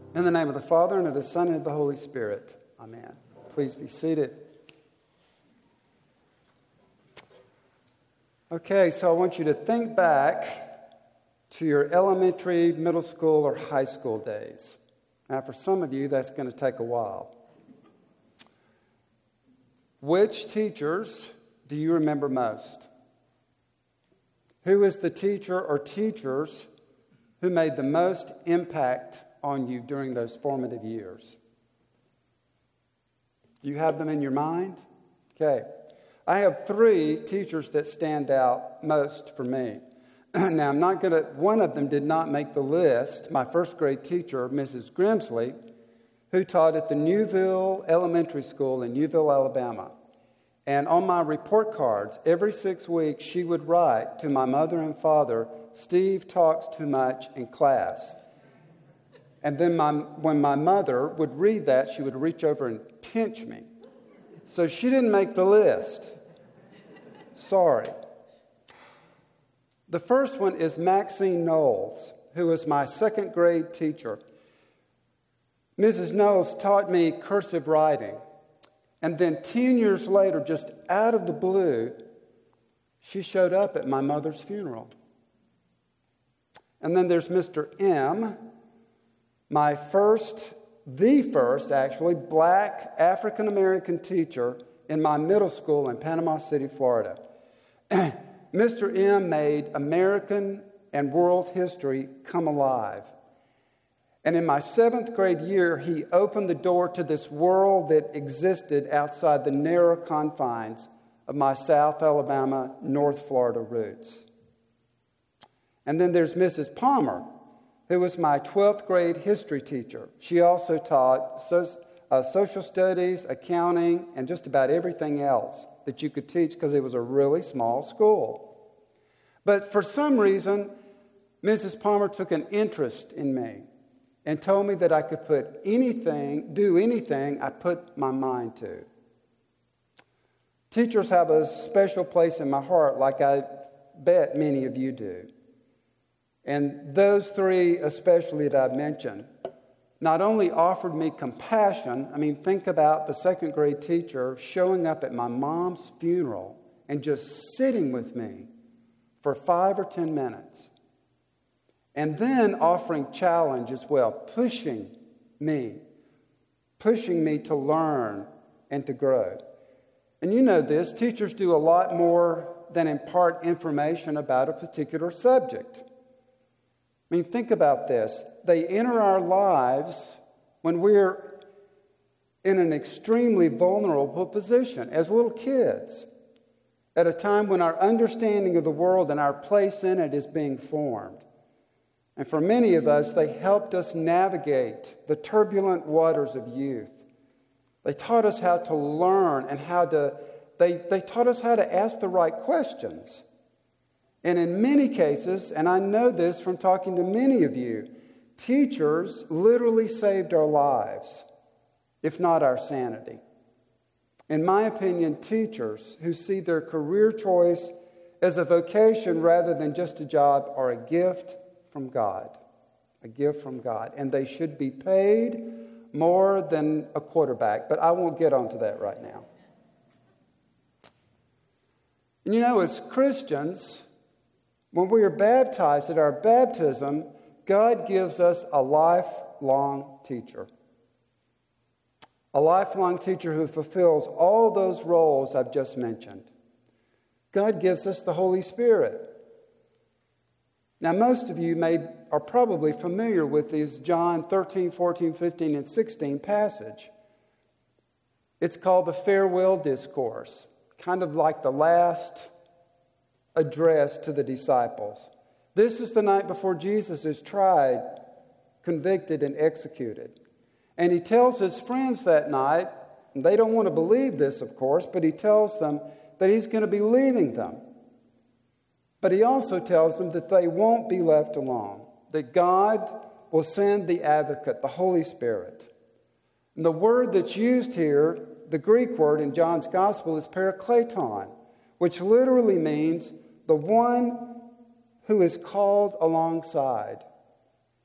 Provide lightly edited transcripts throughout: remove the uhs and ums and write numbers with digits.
In the name of the Father, and of the Son, and of the Holy Spirit. Amen. Please be seated. Okay, so I want you to think back to your elementary, middle school, or high school days. Now, for some of you, that's going to take a while. Which teachers do you remember most? Who is the teacher or teachers who made the most impact on you during those formative years? Do you have them in your mind? Okay. I have 3 teachers that stand out most for me. Now, one of them did not make the list. My first grade teacher, Mrs. Grimsley, who taught at the Newville Elementary School in Newville, Alabama. And on my report cards, every 6 weeks, she would write to my mother and father, "Steve talks too much in class." And then when my mother would read that, she would reach over and pinch me. So she didn't make the list. Sorry. The first one is Maxine Knowles, who was my second grade teacher. Mrs. Knowles taught me cursive writing. And then 10 years later, just out of the blue, she showed up at my mother's funeral. And then there's Mr. M., the first actually, black African-American teacher in my middle school in Panama City, Florida. Mr. M made American and world history come alive. And in my 7th grade year, he opened the door to this world that existed outside the narrow confines of my South Alabama, North Florida roots. And then there's Mrs. Palmer, who was my 12th grade history teacher. She also taught social studies, accounting, and just about everything else that you could teach because it was a really small school. But for some reason, Mrs. Palmer took an interest in me and told me that I could do anything I put my mind to. Teachers have a special place in my heart, like I bet many of you do. And those 3 especially that I've mentioned not only offered me compassion, think about the 2nd grade teacher showing up at my mom's funeral and just sitting with me for 5 or 10 minutes. And then offering challenge as well, pushing me to learn and to grow. And you know this, teachers do a lot more than impart information about a particular subject. Think about this. They enter our lives when we're in an extremely vulnerable position as little kids, at a time when our understanding of the world and our place in it is being formed. And for many of us, they helped us navigate the turbulent waters of youth. They taught us how to learn and they taught us how to ask the right questions. And in many cases, and I know this from talking to many of you, teachers literally saved our lives, if not our sanity. In my opinion, teachers who see their career choice as a vocation rather than just a job are a gift from God. A gift from God. And they should be paid more than a quarterback, but I won't get onto that right now. And as Christians, when we are baptized at our baptism, God gives us a lifelong teacher. A lifelong teacher who fulfills all those roles I've just mentioned. God gives us the Holy Spirit. Now, most of you are probably familiar with this John 13, 14, 15, and 16 passage. It's called the farewell discourse, kind of like the last address to the disciples. This is the night before Jesus is tried, convicted, and executed. And he tells his friends that night, and they don't want to believe this, of course, but he tells them that he's going to be leaving them. But he also tells them that they won't be left alone, that God will send the advocate, the Holy Spirit. And the word that's used here, the Greek word in John's Gospel, is parakleton, which literally means the one who is called alongside.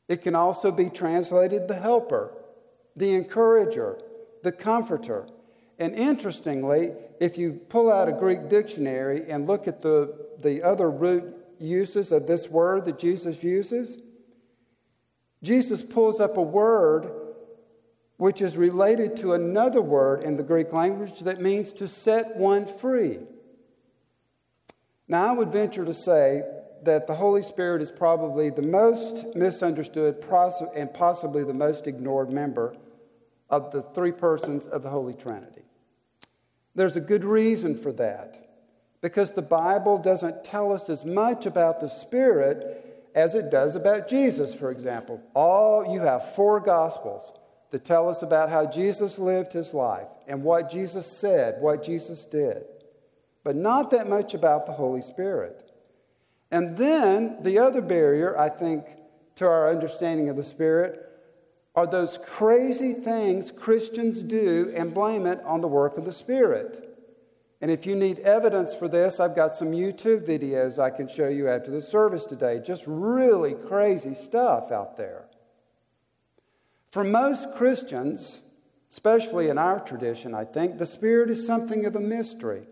It can also be translated the helper, the encourager, the comforter. And interestingly, if you pull out a Greek dictionary and look at the other root uses of this word that Jesus uses, Jesus pulls up a word which is related to another word in the Greek language that means to set one free. Now, I would venture to say that the Holy Spirit is probably the most misunderstood and possibly the most ignored member of the three persons of the Holy Trinity. There's a good reason for that, because the Bible doesn't tell us as much about the Spirit as it does about Jesus, for example. You have 4 Gospels that tell us about how Jesus lived his life and what Jesus said, what Jesus did, but not that much about the Holy Spirit. And then the other barrier, I think, to our understanding of the Spirit are those crazy things Christians do and blame it on the work of the Spirit. And if you need evidence for this, I've got some YouTube videos I can show you after the service today. Just really crazy stuff out there. For most Christians, especially in our tradition, I think, the Spirit is something of a mystery.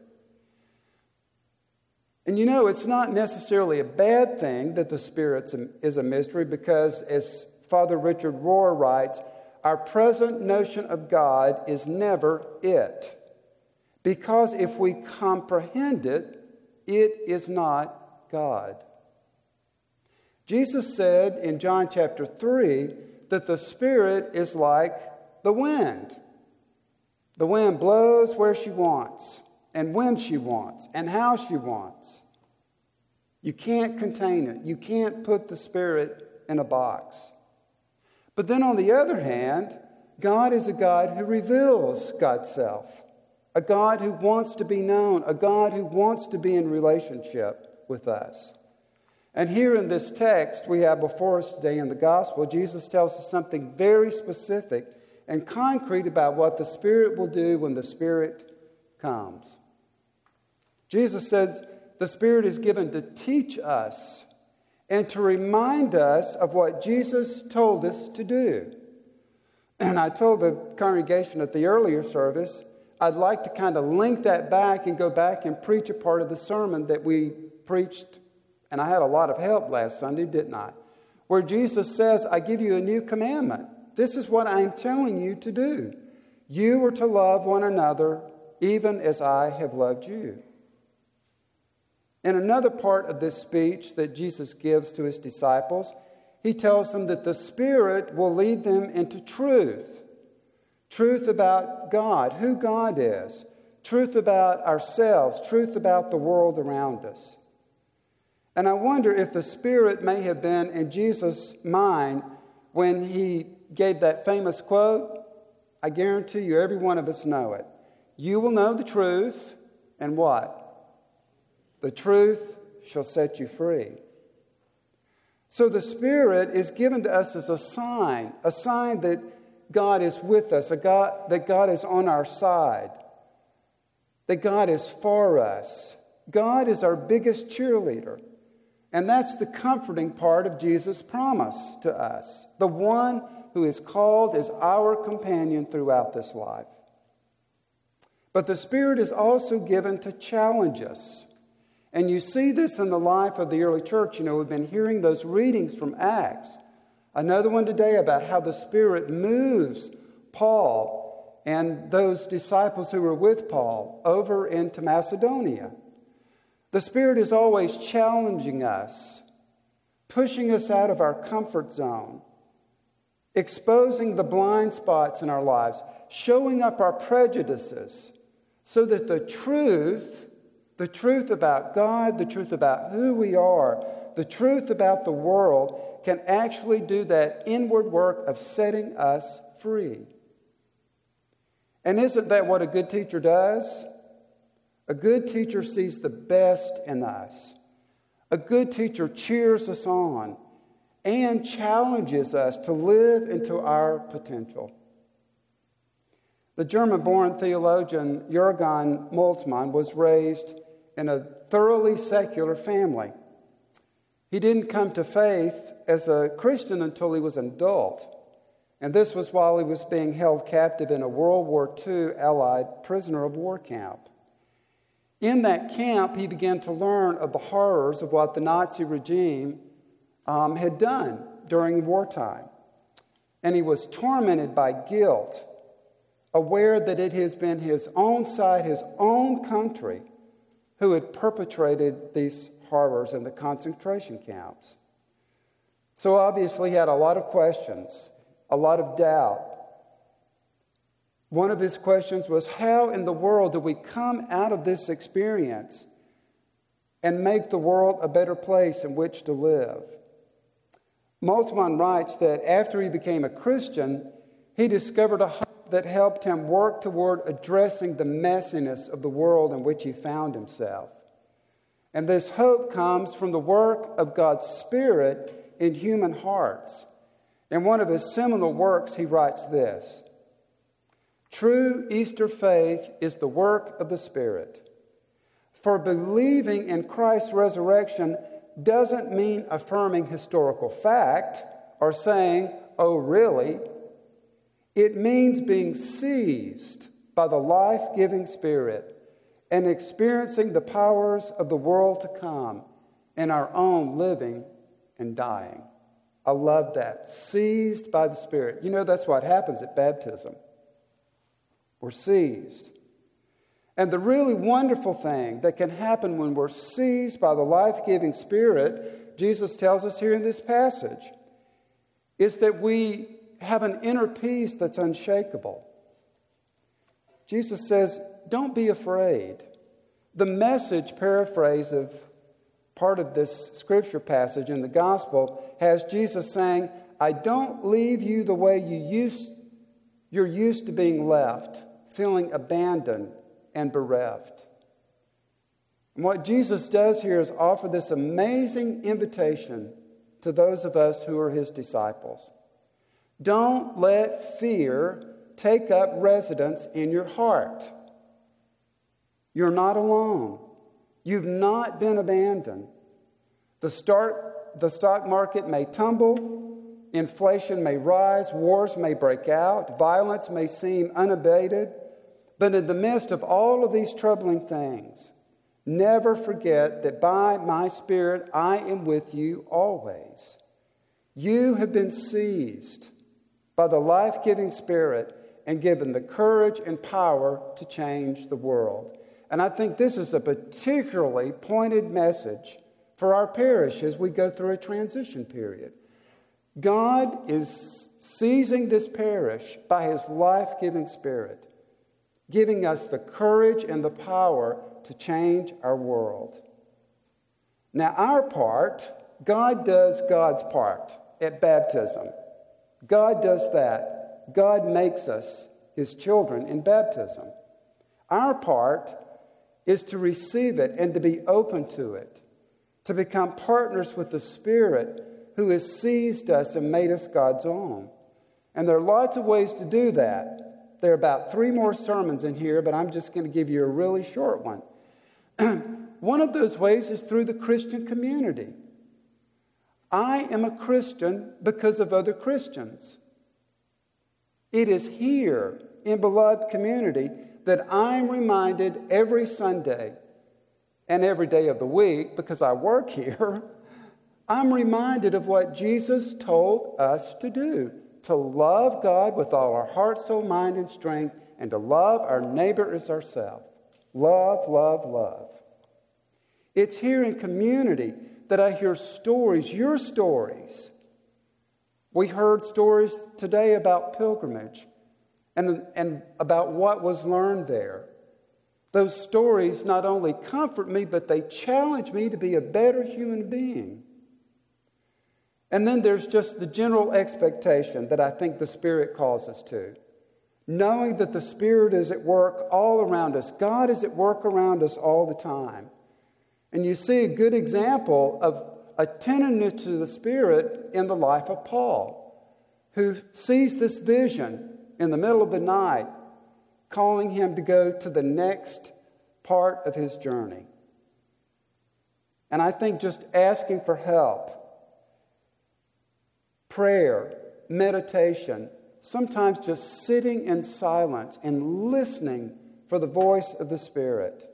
And you know, it's not necessarily a bad thing that the Spirit is a mystery, because as Father Richard Rohr writes, our present notion of God is never it. Because if we comprehend it, it is not God. Jesus said in John chapter 3 that the Spirit is like the wind. The wind blows where she wants, and when she wants, and how she wants. You can't contain it. You can't put the Spirit in a box. But then on the other hand, God is a God who reveals God's self, a God who wants to be known, a God who wants to be in relationship with us. And here in this text we have before us today in the gospel, Jesus tells us something very specific and concrete about what the Spirit will do when the Spirit comes. Jesus says the Spirit is given to teach us and to remind us of what Jesus told us to do. And I told the congregation at the earlier service, I'd like to kind of link that back and go back and preach a part of the sermon that we preached, and I had a lot of help last Sunday, didn't I? Where Jesus says, I give you a new commandment. This is what I'm telling you to do. You are to love one another even as I have loved you. In another part of this speech that Jesus gives to his disciples, he tells them that the Spirit will lead them into truth. Truth about God, who God is. Truth about ourselves. Truth about the world around us. And I wonder if the Spirit may have been in Jesus' mind when he gave that famous quote. I guarantee you every one of us know it. You will know the truth, and what? The truth shall set you free. So the Spirit is given to us as a sign that God is with us, that God is on our side, that God is for us. God is our biggest cheerleader. And that's the comforting part of Jesus' promise to us, the one who is called as our companion throughout this life. But the Spirit is also given to challenge us. And you see this in the life of the early church. You know, we've been hearing those readings from Acts. Another one today about how the Spirit moves Paul and those disciples who were with Paul over into Macedonia. The Spirit is always challenging us, pushing us out of our comfort zone, exposing the blind spots in our lives, showing up our prejudices, so that the truth about God, the truth about who we are, the truth about the world can actually do that inward work of setting us free. And isn't that what a good teacher does? A good teacher sees the best in us. A good teacher cheers us on and challenges us to live into our potential. The German-born theologian Jürgen Moltmann was raised in a thoroughly secular family. He didn't come to faith as a Christian until he was an adult. And this was while he was being held captive in a World War II Allied prisoner of war camp. In that camp, he began to learn of the horrors of what the Nazi regime had done during wartime. And he was tormented by guilt, aware that it has been his own side, his own country, who had perpetrated these horrors in the concentration camps. So obviously he had a lot of questions, a lot of doubt. One of his questions was, how in the world do we come out of this experience and make the world a better place in which to live? Moltmann writes that after he became a Christian, he discovered a hope that helped him work toward addressing the messiness of the world in which he found himself. And this hope comes from the work of God's Spirit in human hearts. In one of his seminal works, he writes this: "True Easter faith is the work of the Spirit. For believing in Christ's resurrection doesn't mean affirming historical fact or saying, 'Oh, really?' It means being seized by the life-giving Spirit and experiencing the powers of the world to come in our own living and dying." I love that. Seized by the Spirit. You know, that's what happens at baptism. We're seized. And the really wonderful thing that can happen when we're seized by the life-giving Spirit, Jesus tells us here in this passage, is that we have an inner peace that's unshakable. Jesus says, don't be afraid. The Message paraphrase of part of this scripture passage in the gospel has Jesus saying, I don't leave you the way you're used to being left, feeling abandoned and bereft. And what Jesus does here is offer this amazing invitation to those of us who are his disciples. Don't let fear take up residence in your heart. You're not alone. You've not been abandoned. The stock market may tumble, inflation may rise, wars may break out, violence may seem unabated. But in the midst of all of these troubling things, never forget that by my Spirit I am with you always. You have been seized by the life-giving Spirit and given the courage and power to change the world. And I think this is a particularly pointed message for our parish as we go through a transition period. God is seizing this parish by his life-giving Spirit, giving us the courage and the power to change our world. Now, our part, God does God's part at baptism. God does that. God makes us his children in baptism. Our part is to receive it and to be open to it, to become partners with the Spirit who has seized us and made us God's own. And there are lots of ways to do that. There are about 3 more sermons in here, but I'm just going to give you a really short one. One of those ways is through the Christian community. I am a Christian because of other Christians. It is here in beloved community that I'm reminded every Sunday and every day of the week, because I work here, I'm reminded of what Jesus told us to do. To love God with all our heart, soul, mind, and strength, and to love our neighbor as ourselves. Love, love, love. It's here in community that I hear stories, your stories. We heard stories today about pilgrimage and about what was learned there. Those stories not only comfort me, but they challenge me to be a better human being. And then there's just the general expectation that I think the Spirit calls us to. Knowing that the Spirit is at work all around us. God is at work around us all the time. And you see a good example of attentiveness to the Spirit in the life of Paul, who sees this vision in the middle of the night, calling him to go to the next part of his journey. And I think just asking for help prayer, meditation, sometimes just sitting in silence and listening for the voice of the Spirit.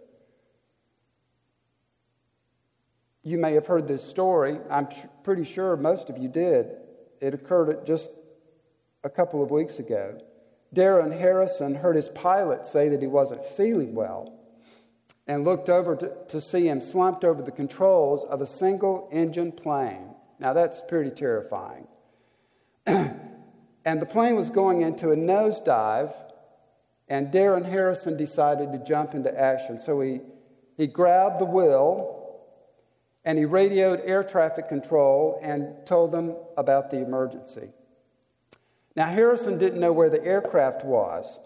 You may have heard this story. I'm pretty sure most of you did. It occurred just a couple of weeks ago. Darren Harrison heard his pilot say that he wasn't feeling well and looked over to see him slumped over the controls of a single-engine plane. Now, that's pretty terrifying. And the plane was going into a nosedive, and Darren Harrison decided to jump into action. So he grabbed the wheel, and he radioed air traffic control and told them about the emergency. Now, Harrison didn't know where the aircraft was.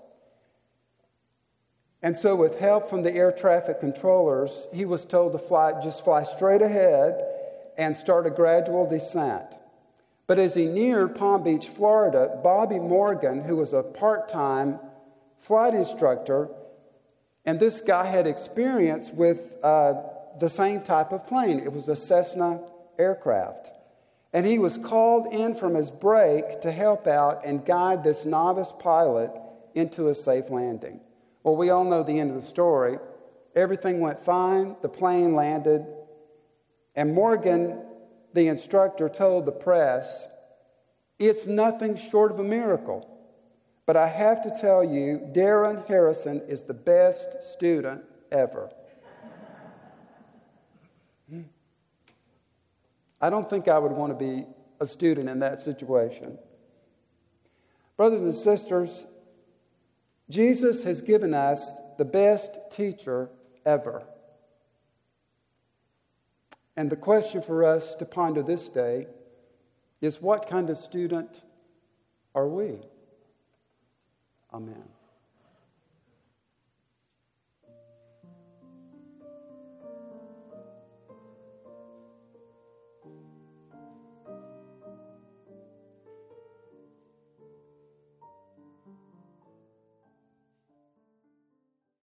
And so with help from the air traffic controllers, he was told to fly straight ahead and start a gradual descent. But as he neared Palm Beach, Florida, Bobby Morgan, who was a part-time flight instructor, and this guy had experience with the same type of plane. It was a Cessna aircraft. And he was called in from his break to help out and guide this novice pilot into a safe landing. Well, we all know the end of the story. Everything went fine. The plane landed. And Morgan, the instructor, told the press, "It's nothing short of a miracle. But I have to tell you, Darren Harrison is the best student ever." I don't think I would want to be a student in that situation. Brothers and sisters, Jesus has given us the best teacher ever. And the question for us to ponder this day is, what kind of student are we? Amen.